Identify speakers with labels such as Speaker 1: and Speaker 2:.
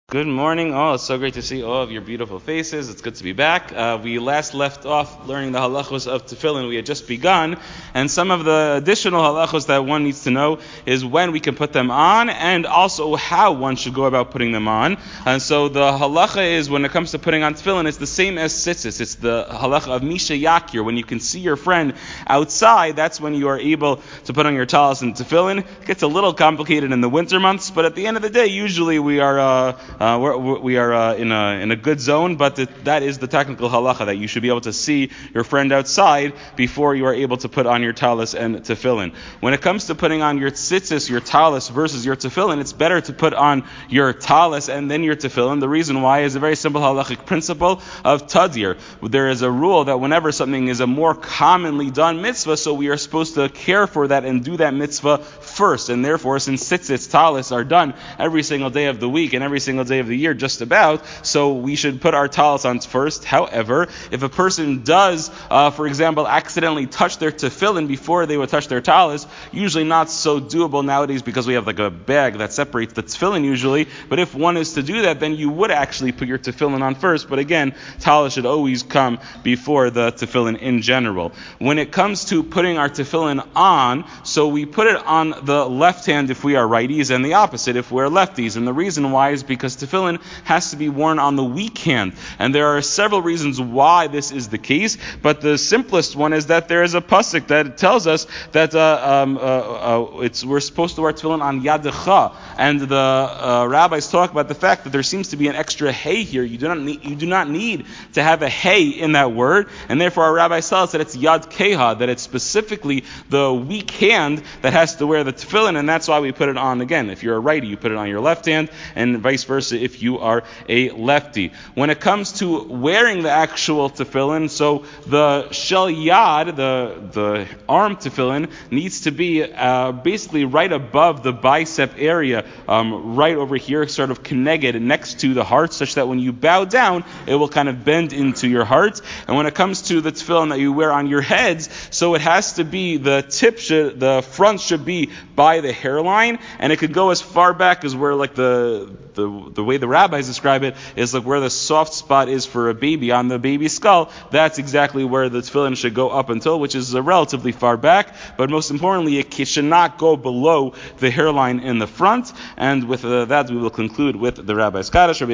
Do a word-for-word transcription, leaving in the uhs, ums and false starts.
Speaker 1: Good morning, all. It's so great to see all of your beautiful faces. It's good to be back. Uh, we last left off learning the halachos of tefillin. We had just begun, and some of the additional halachos that one needs to know is when we can put them on, and also how one should go about putting them on. And so the halacha is, when it comes to putting on tefillin, it's the same as tzitzis. It's the halacha of misha yakir. When you can see your friend outside, that's when you are able to put on your talis and tefillin. It gets a little complicated in the winter months, but at the end of the day, usually we are uh, Uh, we're, we are uh, in a in a good zone, but the, that is the technical halacha, that you should be able to see your friend outside before you are able to put on your talis and tefillin. When it comes to putting on your tzitzis, your talis versus your tefillin, it's better to put on your talis and then your tefillin. The reason why is a very simple halachic principle of tadir. There is a rule that whenever something is a more commonly done mitzvah, so we are supposed to care for that and do that mitzvah first. And therefore, since tzitzis, talis are done every single day of the week and every single day of the year just about, so we should put our talis on first. However, if a person does, uh, for example, accidentally touch their tefillin before they would touch their talis, usually not so doable nowadays because we have like a bag that separates the tefillin usually, but if one is to do that, then you would actually put your tefillin on first. But again, talis should always come before the tefillin in general. When it comes to putting our tefillin on, so we put it on the left hand if we are righties, and the opposite if we're lefties. And the reason why is because tefillin has to be worn on the weak hand. And there are several reasons why this is the case, but the simplest one is that there is a pasuk that tells us that uh, um, uh, uh, it's we're supposed to wear tefillin on yadecha. And the uh, rabbis talk about the fact that there seems to be an extra hey here. You do not need, you do not need to have a hey in that word, and therefore our rabbis tell us that it's yad keha, that it's specifically the weak hand that has to wear the tefillin, and that's why we put it on. Again, if you're a righty, you put it on your left hand, and vice versa if you are a lefty. When it comes to wearing the actual tefillin, so the shel yad, the the arm tefillin, needs to be uh, basically right above the bicep area, um, right over here, sort of connected next to the heart, such that when you bow down, it will kind of bend into your heart. And when it comes to the tefillin that you wear on your heads, so it has to be, the tip should, the front should be by the hairline, and it could go as far back as where like the the the way the rabbis describe it is like where the soft spot is for a baby on the baby's skull. That's exactly where the tefillin should go up until, which is uh, relatively far back. But most importantly, it should not go below the hairline in the front. And with uh, that, we will conclude with the rabbi's kaddish.